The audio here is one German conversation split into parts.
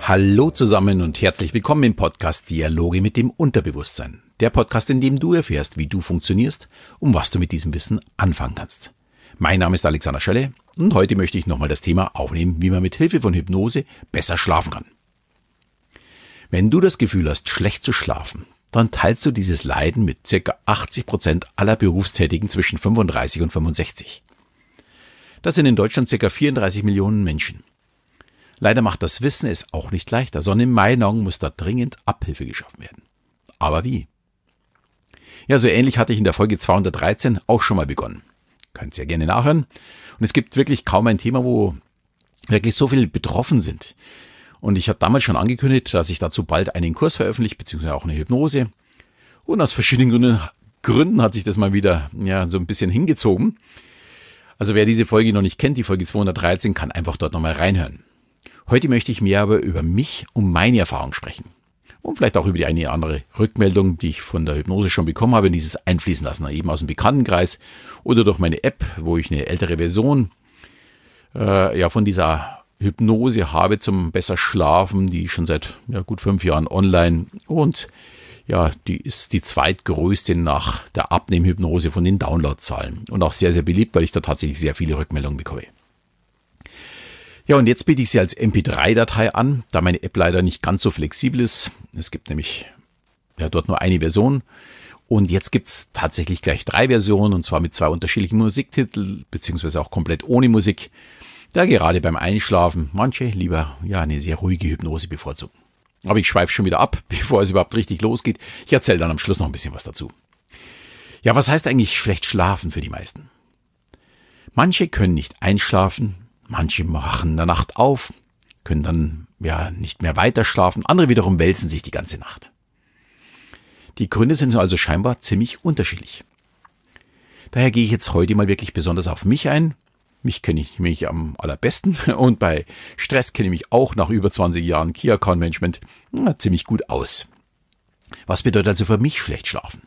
Hallo zusammen und herzlich willkommen im Podcast Dialoge mit dem Unterbewusstsein. Der Podcast, in dem du erfährst, wie du funktionierst und was du mit diesem Wissen anfangen kannst. Mein Name ist Alexander Schelle und heute möchte ich nochmal das Thema aufnehmen, wie man mit Hilfe von Hypnose besser schlafen kann. Wenn du das Gefühl hast, schlecht zu schlafen, dann teilst du dieses Leiden mit ca. 80% aller Berufstätigen zwischen 35 und 65. Das sind in Deutschland ca. 34 Millionen Menschen. Leider macht das Wissen es auch nicht leichter, sondern in meinen Augen muss da dringend Abhilfe geschaffen werden. Aber wie? Ja, so ähnlich hatte ich in der Folge 213 auch schon mal begonnen. Könnt ihr gerne nachhören. Und es gibt wirklich kaum ein Thema, wo wirklich so viele betroffen sind. Und ich habe damals schon angekündigt, dass ich dazu bald einen Kurs veröffentliche, beziehungsweise auch eine Hypnose. Und aus verschiedenen Gründen hat sich das mal wieder so ein bisschen hingezogen. Also wer diese Folge noch nicht kennt, die Folge 213, kann einfach dort nochmal reinhören. Heute möchte ich mehr aber über mich und meine Erfahrung sprechen. Und vielleicht auch über die eine oder andere Rückmeldung, die ich von der Hypnose schon bekommen habe, und dieses einfließen lassen, eben aus dem Bekanntenkreis oder durch meine App, wo ich eine ältere Version von dieser Hypnose habe zum besser Schlafen, die ist schon seit gut 5 Jahren online und die ist die zweitgrößte nach der Abnehmhypnose von den Downloadzahlen und auch sehr, sehr beliebt, weil ich da tatsächlich sehr viele Rückmeldungen bekomme. Ja, und jetzt biete ich sie als MP3-Datei an, da meine App leider nicht ganz so flexibel ist. Es gibt nämlich dort nur eine Version. Und jetzt gibt es tatsächlich gleich 3 Versionen, und zwar mit 2 unterschiedlichen Musiktiteln, beziehungsweise auch komplett ohne Musik, da gerade beim Einschlafen manche lieber eine sehr ruhige Hypnose bevorzugen. Aber ich schweife schon wieder ab, bevor es überhaupt richtig losgeht. Ich erzähle dann am Schluss noch ein bisschen was dazu. Ja, was heißt eigentlich schlecht schlafen für die meisten? Manche können nicht einschlafen. Manche wachen in der Nacht auf, können dann nicht mehr weiter schlafen, andere wiederum wälzen sich die ganze Nacht. Die Gründe sind also scheinbar ziemlich unterschiedlich. Daher gehe ich jetzt heute mal wirklich besonders auf mich ein. Mich kenne ich nämlich am allerbesten und bei Stress kenne ich mich auch nach über 20 Jahren Key Account Management ziemlich gut aus. Was bedeutet also für mich schlecht schlafen?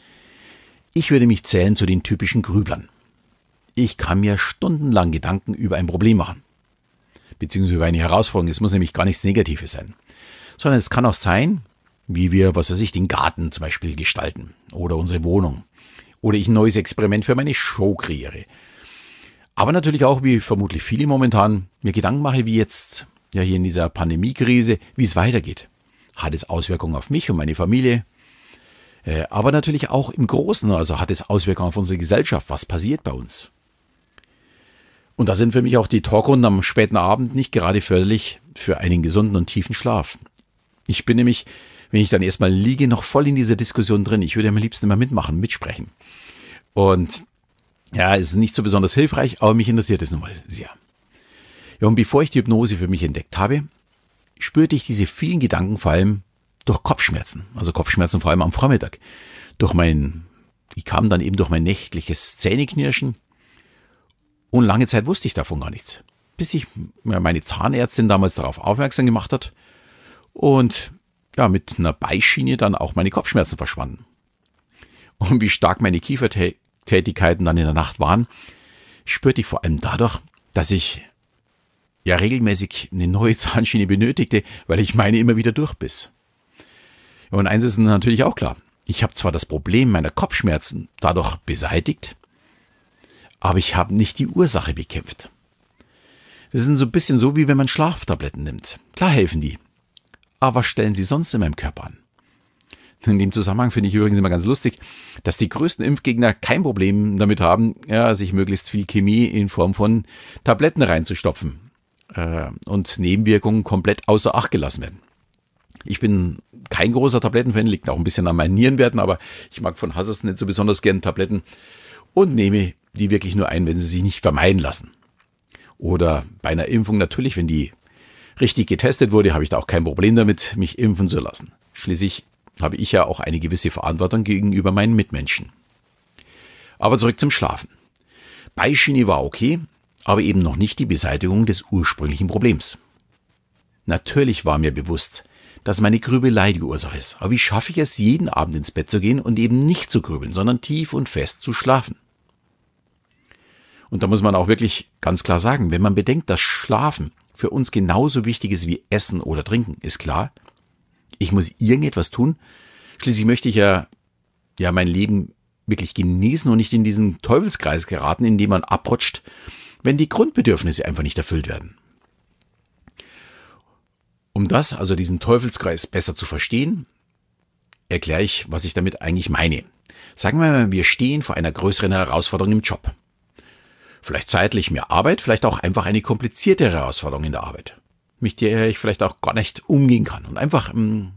Ich würde mich zählen zu den typischen Grüblern. Ich kann mir stundenlang Gedanken über ein Problem machen, beziehungsweise über eine Herausforderung. Es muss nämlich gar nichts Negatives sein, sondern es kann auch sein, wie wir, den Garten zum Beispiel gestalten oder unsere Wohnung oder ich ein neues Experiment für meine Show kreiere. Aber natürlich auch, wie vermutlich viele momentan, mir Gedanken mache, wie jetzt hier in dieser Pandemiekrise, wie es weitergeht. Hat es Auswirkungen auf mich und meine Familie? Aber natürlich auch im Großen, also hat es Auswirkungen auf unsere Gesellschaft. Was passiert bei uns? Und da sind für mich auch die Talkrunden am späten Abend nicht gerade förderlich für einen gesunden und tiefen Schlaf. Ich bin nämlich, wenn ich dann erstmal liege, noch voll in dieser Diskussion drin. Ich würde am liebsten immer mitmachen, mitsprechen. Und es ist nicht so besonders hilfreich, aber mich interessiert es nun mal sehr. Ja, und bevor ich die Hypnose für mich entdeckt habe, spürte ich diese vielen Gedanken vor allem durch Kopfschmerzen. Also Kopfschmerzen vor allem am Vormittag. Die kamen dann eben durch mein nächtliches Zähneknirschen. Und lange Zeit wusste ich davon gar nichts, bis ich meine Zahnärztin damals darauf aufmerksam gemacht hat und mit einer Beischiene dann auch meine Kopfschmerzen verschwanden. Und wie stark meine Kiefertätigkeiten dann in der Nacht waren, spürte ich vor allem dadurch, dass ich regelmäßig eine neue Zahnschiene benötigte, weil ich meine immer wieder durchbiss. Und eins ist natürlich auch klar, ich habe zwar das Problem meiner Kopfschmerzen dadurch beseitigt, aber ich habe nicht die Ursache bekämpft. Das ist so ein bisschen so, wie wenn man Schlaftabletten nimmt. Klar helfen die. Aber was stellen sie sonst in meinem Körper an? In dem Zusammenhang finde ich übrigens immer ganz lustig, dass die größten Impfgegner kein Problem damit haben, sich möglichst viel Chemie in Form von Tabletten reinzustopfen und Nebenwirkungen komplett außer Acht gelassen werden. Ich bin kein großer Tablettenfan, liegt auch ein bisschen an meinen Nierenwerten, aber ich mag von Hass nicht so besonders gern Tabletten und nehme die wirklich nur ein, wenn sie sich nicht vermeiden lassen. Oder bei einer Impfung natürlich, wenn die richtig getestet wurde, habe ich da auch kein Problem damit, mich impfen zu lassen. Schließlich habe ich ja auch eine gewisse Verantwortung gegenüber meinen Mitmenschen. Aber zurück zum Schlafen. Beischiene war okay, aber eben noch nicht die Beseitigung des ursprünglichen Problems. Natürlich war mir bewusst, dass meine Grübelei die Ursache ist. Aber wie schaffe ich es, jeden Abend ins Bett zu gehen und eben nicht zu grübeln, sondern tief und fest zu schlafen? Und da muss man auch wirklich ganz klar sagen, wenn man bedenkt, dass Schlafen für uns genauso wichtig ist wie Essen oder Trinken, ist klar. Ich muss irgendetwas tun. Schließlich möchte ich ja mein Leben wirklich genießen und nicht in diesen Teufelskreis geraten, in dem man abrutscht, wenn die Grundbedürfnisse einfach nicht erfüllt werden. Um das, also diesen Teufelskreis besser zu verstehen, erkläre ich, was ich damit eigentlich meine. Sagen wir mal, wir stehen vor einer größeren Herausforderung im Job. Vielleicht zeitlich mehr Arbeit, vielleicht auch einfach eine kompliziertere Herausforderung in der Arbeit, mit der ich vielleicht auch gar nicht umgehen kann. Und einfach,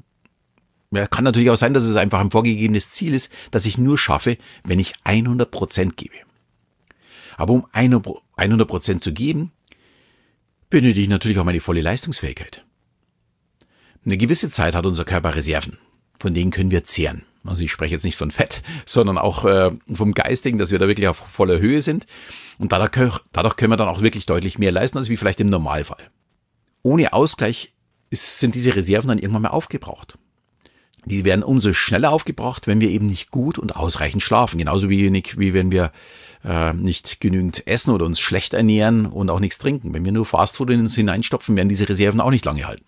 kann natürlich auch sein, dass es einfach ein vorgegebenes Ziel ist, das ich nur schaffe, wenn ich 100% gebe. Aber um 100% zu geben, benötige ich natürlich auch meine volle Leistungsfähigkeit. Eine gewisse Zeit hat unser Körper Reserven, von denen können wir zehren. Also ich spreche jetzt nicht von Fett, sondern auch vom Geistigen, dass wir da wirklich auf voller Höhe sind. Und dadurch können wir dann auch wirklich deutlich mehr leisten, als wie vielleicht im Normalfall. Ohne Ausgleich sind diese Reserven dann irgendwann mal aufgebraucht. Die werden umso schneller aufgebraucht, wenn wir eben nicht gut und ausreichend schlafen. Genauso wie wenn wir nicht genügend essen oder uns schlecht ernähren und auch nichts trinken. Wenn wir nur Fastfood in uns hineinstopfen, werden diese Reserven auch nicht lange halten.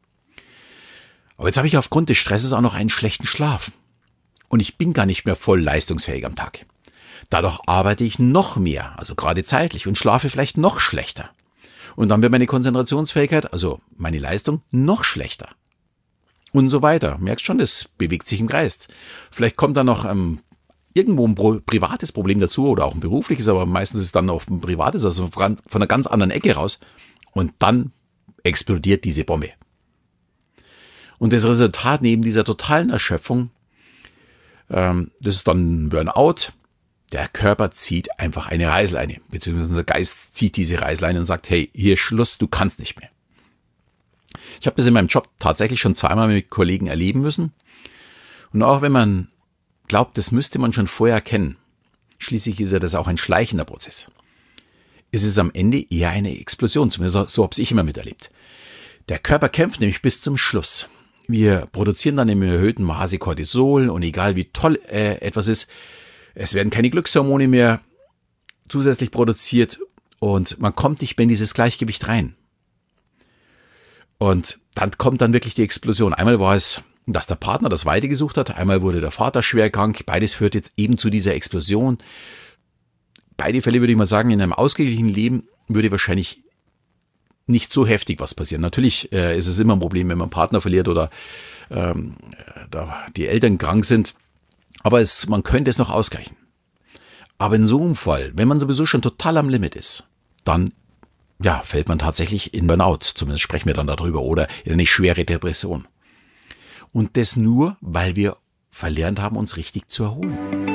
Aber jetzt habe ich aufgrund des Stresses auch noch einen schlechten Schlaf. Und ich bin gar nicht mehr voll leistungsfähig am Tag. Dadurch arbeite ich noch mehr, also gerade zeitlich, und schlafe vielleicht noch schlechter. Und dann wird meine Konzentrationsfähigkeit, also meine Leistung, noch schlechter. Und so weiter. Merkst schon, das bewegt sich im Kreis. Vielleicht kommt da noch irgendwo ein privates Problem dazu oder auch ein berufliches, aber meistens ist es dann auch ein privates, also von einer ganz anderen Ecke raus. Und dann explodiert diese Bombe. Und das Resultat neben dieser totalen Erschöpfung, das ist dann ein Burnout. Der Körper zieht einfach eine Reißleine, beziehungsweise unser Geist zieht diese Reißleine und sagt, hey, hier ist Schluss, du kannst nicht mehr. Ich habe das in meinem Job tatsächlich schon zweimal mit Kollegen erleben müssen. Und auch wenn man glaubt, das müsste man schon vorher kennen, schließlich ist ja das auch ein schleichender Prozess, ist es am Ende eher eine Explosion, zumindest so habe ich immer miterlebt. Der Körper kämpft nämlich bis zum Schluss. Wir produzieren dann im erhöhten Maße Cortisol und egal wie toll etwas ist, es werden keine Glückshormone mehr zusätzlich produziert und man kommt nicht mehr in dieses Gleichgewicht rein. Und dann kommt dann wirklich die Explosion. Einmal war es, dass der Partner das Weite gesucht hat, einmal wurde der Vater schwer krank, beides führt jetzt eben zu dieser Explosion. Beide Fälle würde ich mal sagen, in einem ausgeglichenen Leben würde wahrscheinlich nicht so heftig was passieren. Natürlich ist es immer ein Problem, wenn man einen Partner verliert oder die Eltern krank sind, aber man könnte es noch ausgleichen. Aber in so einem Fall, wenn man sowieso schon total am Limit ist, dann fällt man tatsächlich in Burnout, zumindest sprechen wir dann darüber, oder in eine schwere Depression. Und das nur, weil wir verlernt haben, uns richtig zu erholen.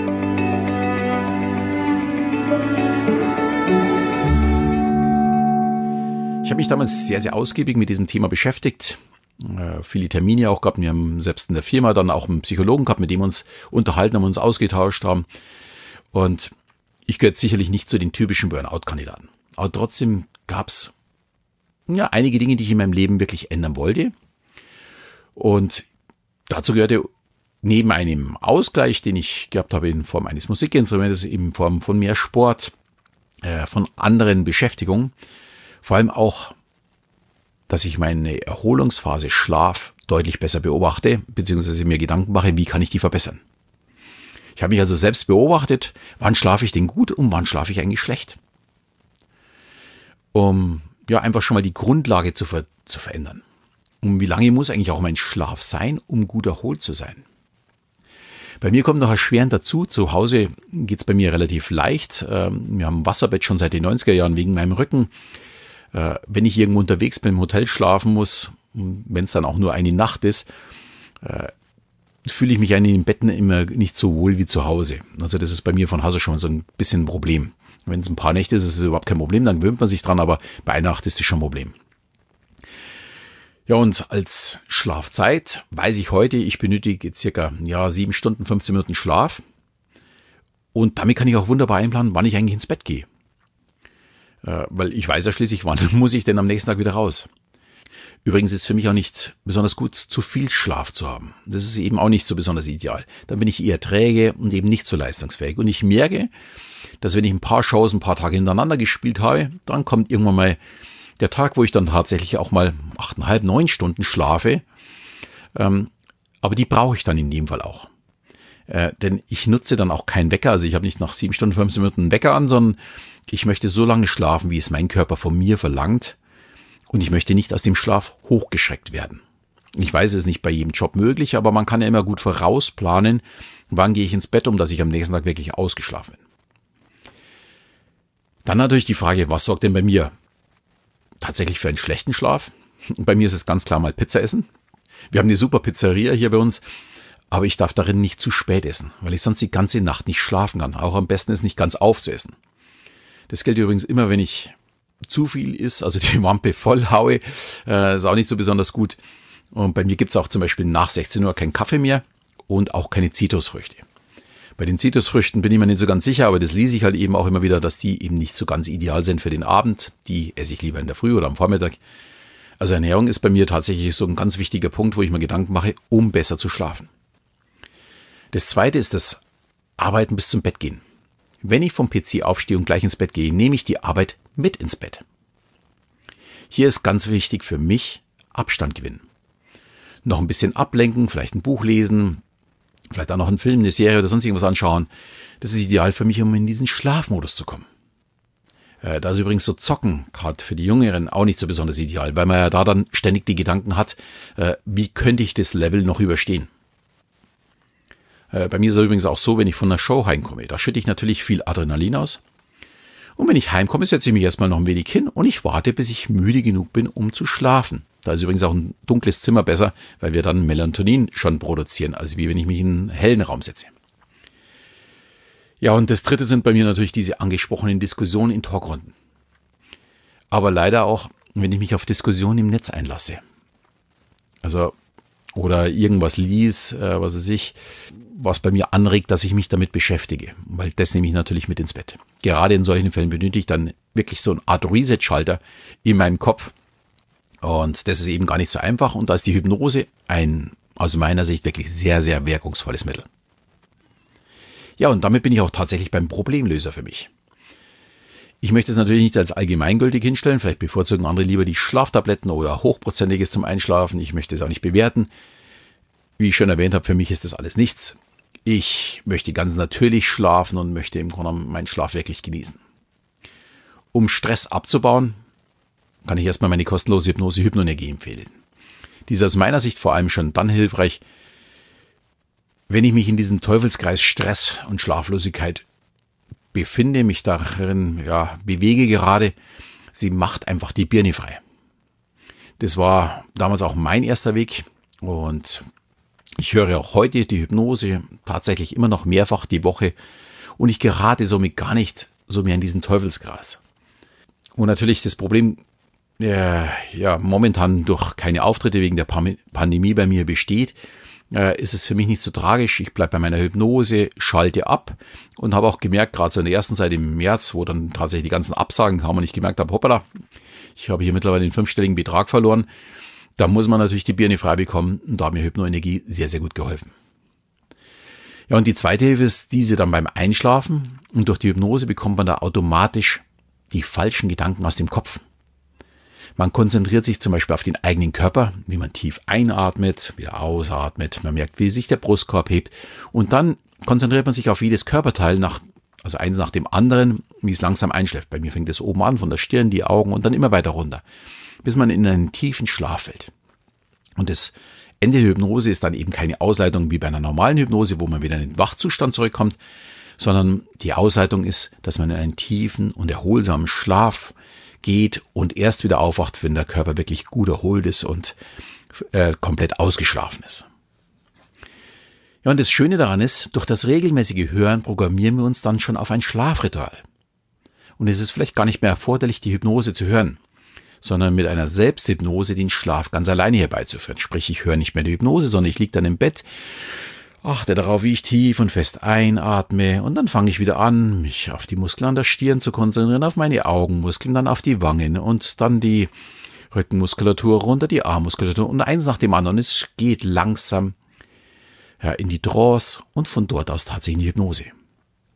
Ich habe mich damals sehr, sehr ausgiebig mit diesem Thema beschäftigt, viele Termine auch gehabt. Wir haben selbst in der Firma dann auch einen Psychologen gehabt, mit dem wir uns unterhalten haben, uns ausgetauscht haben. Und ich gehöre sicherlich nicht zu den typischen Burnout-Kandidaten. Aber trotzdem gab es einige Dinge, die ich in meinem Leben wirklich ändern wollte. Und dazu gehörte neben einem Ausgleich, den ich gehabt habe in Form eines Musikinstrumentes, in Form von mehr Sport, von anderen Beschäftigungen, vor allem auch, dass ich meine Erholungsphase Schlaf deutlich besser beobachte, beziehungsweise mir Gedanken mache, wie kann ich die verbessern. Ich habe mich also selbst beobachtet, wann schlafe ich denn gut und wann schlafe ich eigentlich schlecht. Um einfach schon mal die Grundlage zu verändern. Und wie lange muss eigentlich auch mein Schlaf sein, um gut erholt zu sein? Bei mir kommt noch erschwerend dazu, zu Hause geht es bei mir relativ leicht. Wir haben ein Wasserbett schon seit den 90er Jahren wegen meinem Rücken. Wenn ich irgendwo unterwegs bin, im Hotel schlafen muss, wenn es dann auch nur eine Nacht ist, fühle ich mich in den Betten immer nicht so wohl wie zu Hause. Also das ist bei mir von Haus aus schon so ein bisschen ein Problem. Wenn es ein paar Nächte ist, ist es überhaupt kein Problem, dann gewöhnt man sich dran, aber bei einer Nacht ist das schon ein Problem. Ja, und als Schlafzeit weiß ich heute, ich benötige circa 7 Stunden, 15 Minuten Schlaf. Und damit kann ich auch wunderbar einplanen, wann ich eigentlich ins Bett gehe. Weil ich weiß ja schließlich, wann muss ich denn am nächsten Tag wieder raus. Übrigens ist für mich auch nicht besonders gut, zu viel Schlaf zu haben. Das ist eben auch nicht so besonders ideal. Dann bin ich eher träge und eben nicht so leistungsfähig. Und ich merke, dass wenn ich ein paar Shows ein paar Tage hintereinander gespielt habe, dann kommt irgendwann mal der Tag, wo ich dann tatsächlich auch mal 8,5, 9 Stunden schlafe. Aber die brauche ich dann in dem Fall auch. Denn ich nutze dann auch keinen Wecker. Also ich habe nicht nach 7 Stunden, 15 Minuten einen Wecker an, sondern ich möchte so lange schlafen, wie es mein Körper von mir verlangt. Und ich möchte nicht aus dem Schlaf hochgeschreckt werden. Ich weiß, es ist nicht bei jedem Job möglich, aber man kann ja immer gut vorausplanen, wann gehe ich ins Bett, um dass ich am nächsten Tag wirklich ausgeschlafen bin. Dann natürlich die Frage, was sorgt denn bei mir tatsächlich für einen schlechten Schlaf? Bei mir ist es ganz klar mal Pizza essen. Wir haben eine super Pizzeria hier bei uns, aber ich darf darin nicht zu spät essen, weil ich sonst die ganze Nacht nicht schlafen kann. Auch am besten ist nicht ganz aufzuessen. Das gilt übrigens immer, wenn ich zu viel isst, also die Wampe voll haue, ist auch nicht so besonders gut. Und bei mir gibt es auch zum Beispiel nach 16 Uhr keinen Kaffee mehr und auch keine Zitrusfrüchte. Bei den Zitrusfrüchten bin ich mir nicht so ganz sicher, aber das lese ich halt eben auch immer wieder, dass die eben nicht so ganz ideal sind für den Abend. Die esse ich lieber in der Früh oder am Vormittag. Also Ernährung ist bei mir tatsächlich so ein ganz wichtiger Punkt, wo ich mir Gedanken mache, um besser zu schlafen. Das zweite ist das Arbeiten bis zum Bett gehen. Wenn ich vom PC aufstehe und gleich ins Bett gehe, nehme ich die Arbeit mit ins Bett. Hier ist ganz wichtig für mich Abstand gewinnen. Noch ein bisschen ablenken, vielleicht ein Buch lesen, vielleicht auch noch einen Film, eine Serie oder sonst irgendwas anschauen. Das ist ideal für mich, um in diesen Schlafmodus zu kommen. Da ist übrigens so Zocken, gerade für die Jüngeren, auch nicht so besonders ideal, weil man ja da dann ständig die Gedanken hat, wie könnte ich das Level noch überstehen. Bei mir ist es übrigens auch so, wenn ich von einer Show heimkomme, da schütte ich natürlich viel Adrenalin aus. Und wenn ich heimkomme, setze ich mich erstmal noch ein wenig hin und ich warte, bis ich müde genug bin, um zu schlafen. Da ist übrigens auch ein dunkles Zimmer besser, weil wir dann Melatonin schon produzieren, als wie wenn ich mich in einen hellen Raum setze. Ja, und das dritte sind bei mir natürlich diese angesprochenen Diskussionen in Talkrunden. Aber leider auch, wenn ich mich auf Diskussionen im Netz einlasse. Also, oder irgendwas was bei mir anregt, dass ich mich damit beschäftige. Weil das nehme ich natürlich mit ins Bett. Gerade in solchen Fällen benötige ich dann wirklich so eine Art Reset-Schalter in meinem Kopf. Und das ist eben gar nicht so einfach. Und da ist die Hypnose ein, aus meiner Sicht, wirklich sehr, sehr wirkungsvolles Mittel. Ja, und damit bin ich auch tatsächlich beim Problemlöser für mich. Ich möchte es natürlich nicht als allgemeingültig hinstellen. Vielleicht bevorzugen andere lieber die Schlaftabletten oder Hochprozentiges zum Einschlafen. Ich möchte es auch nicht bewerten. Wie ich schon erwähnt habe, für mich ist das alles nichts. Ich möchte ganz natürlich schlafen und möchte im Grunde meinen Schlaf wirklich genießen. Um Stress abzubauen, kann ich erstmal meine kostenlose Hypnose Hypnoenergie empfehlen. Die ist aus meiner Sicht vor allem schon dann hilfreich, wenn ich mich in diesem Teufelskreis Stress und Schlaflosigkeit befinde, mich darin bewege gerade. Sie macht einfach die Birne frei. Das war damals auch mein erster Weg und ich höre auch heute die Hypnose tatsächlich immer noch mehrfach die Woche und ich gerate somit gar nicht so mehr in diesen Teufelskreis. Und natürlich das Problem, momentan durch keine Auftritte wegen der Pandemie bei mir besteht, ist es für mich nicht so tragisch. Ich bleibe bei meiner Hypnose, schalte ab und habe auch gemerkt, gerade so in der ersten Zeit im März, wo dann tatsächlich die ganzen Absagen kamen und ich gemerkt habe, hoppala, ich habe hier mittlerweile den 5-stelligen Betrag verloren. Da muss man natürlich die Birne frei bekommen und da hat mir Hypnoenergie sehr, sehr gut geholfen. Ja, und die zweite Hilfe ist diese dann beim Einschlafen und durch die Hypnose bekommt man da automatisch die falschen Gedanken aus dem Kopf. Man konzentriert sich zum Beispiel auf den eigenen Körper, wie man tief einatmet, wieder ausatmet. Man merkt, wie sich der Brustkorb hebt. Und dann konzentriert man sich auf jedes Körperteil, also eins nach dem anderen, wie es langsam einschläft. Bei mir fängt es oben an, von der Stirn, die Augen und dann immer weiter runter, bis man in einen tiefen Schlaf fällt. Und das Ende der Hypnose ist dann eben keine Ausleitung wie bei einer normalen Hypnose, wo man wieder in den Wachzustand zurückkommt, sondern die Ausleitung ist, dass man in einen tiefen und erholsamen Schlaf geht und erst wieder aufwacht, wenn der Körper wirklich gut erholt ist und komplett ausgeschlafen ist. Ja, und das Schöne daran ist, durch das regelmäßige Hören programmieren wir uns dann schon auf ein Schlafritual. Und es ist vielleicht gar nicht mehr erforderlich, die Hypnose zu hören, sondern mit einer Selbsthypnose den Schlaf ganz alleine herbeizuführen. Sprich, ich höre nicht mehr die Hypnose, sondern ich liege dann im Bett, achte darauf, wie ich tief und fest einatme und dann fange ich wieder an, mich auf die Muskeln an der Stirn zu konzentrieren, auf meine Augenmuskeln, dann auf die Wangen und dann die Rückenmuskulatur runter, die Armmuskulatur und eins nach dem anderen. Es geht langsam in die Trance und von dort aus tatsächlich in die Hypnose.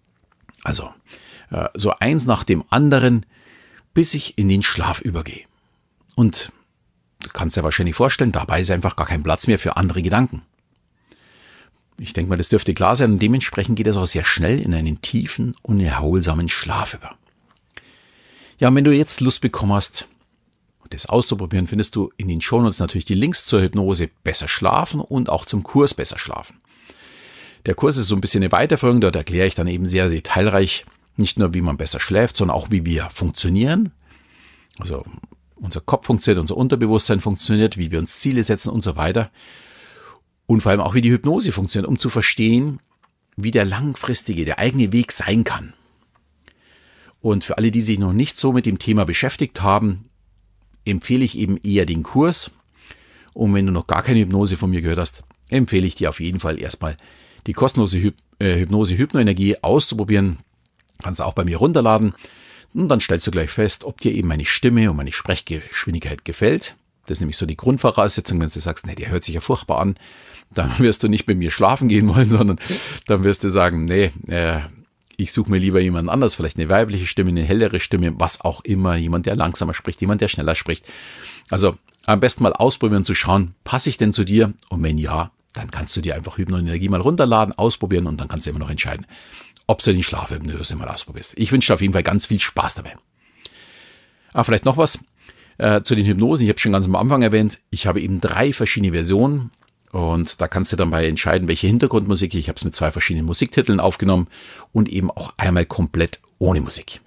Also so eins nach dem anderen, bis ich in den Schlaf übergehe. Und du kannst dir wahrscheinlich vorstellen, dabei ist einfach gar kein Platz mehr für andere Gedanken. Ich denke mal, das dürfte klar sein und dementsprechend geht es auch sehr schnell in einen tiefen, unerholsamen Schlaf über. Ja, und wenn du jetzt Lust bekommen hast, das auszuprobieren, findest du in den Shownotes natürlich die Links zur Hypnose Besser Schlafen und auch zum Kurs Besser Schlafen. Der Kurs ist so ein bisschen eine Weiterführung, dort erkläre ich dann eben sehr detailreich, nicht nur wie man besser schläft, sondern auch wie wir funktionieren. Also unser Kopf funktioniert, unser Unterbewusstsein funktioniert, wie wir uns Ziele setzen und so weiter. Und vor allem auch, wie die Hypnose funktioniert, um zu verstehen, wie der langfristige, der eigene Weg sein kann. Und für alle, die sich noch nicht so mit dem Thema beschäftigt haben, empfehle ich eben eher den Kurs. Und wenn du noch gar keine Hypnose von mir gehört hast, empfehle ich dir auf jeden Fall erstmal die kostenlose Hypnose Hypnoenergie auszuprobieren. Kannst du auch bei mir runterladen. Und dann stellst du gleich fest, ob dir eben meine Stimme und meine Sprechgeschwindigkeit gefällt. Das ist nämlich so die Grundvoraussetzung, wenn du sagst, nee, der hört sich ja furchtbar an, dann wirst du nicht mit mir schlafen gehen wollen, sondern dann wirst du sagen, nee, ich suche mir lieber jemanden anders, vielleicht eine weibliche Stimme, eine hellere Stimme, was auch immer, jemand, der langsamer spricht, jemand, der schneller spricht. Also am besten mal ausprobieren, zu schauen, passe ich denn zu dir? Und wenn ja, dann kannst du dir einfach Hypnoenergie mal runterladen, ausprobieren und dann kannst du immer noch entscheiden, ob du die Schlafhypnose mal ausprobierst. Ich wünsche dir auf jeden Fall ganz viel Spaß dabei. Vielleicht noch was zu den Hypnosen. Ich habe schon ganz am Anfang erwähnt, ich habe eben 3 verschiedene Versionen und da kannst du dann bei entscheiden, welche Hintergrundmusik. Ich habe es mit 2 verschiedenen Musiktiteln aufgenommen und eben auch einmal komplett ohne Musik.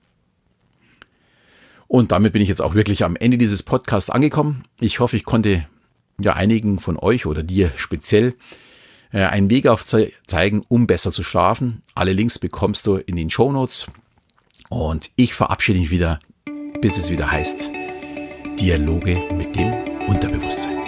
Und damit bin ich jetzt auch wirklich am Ende dieses Podcasts angekommen. Ich hoffe, ich konnte ja einigen von euch oder dir speziell einen Weg aufzeigen, um besser zu schlafen. Alle Links bekommst du in den Shownotes. Und ich verabschiede mich wieder, bis es wieder heißt, Dialoge mit dem Unterbewusstsein.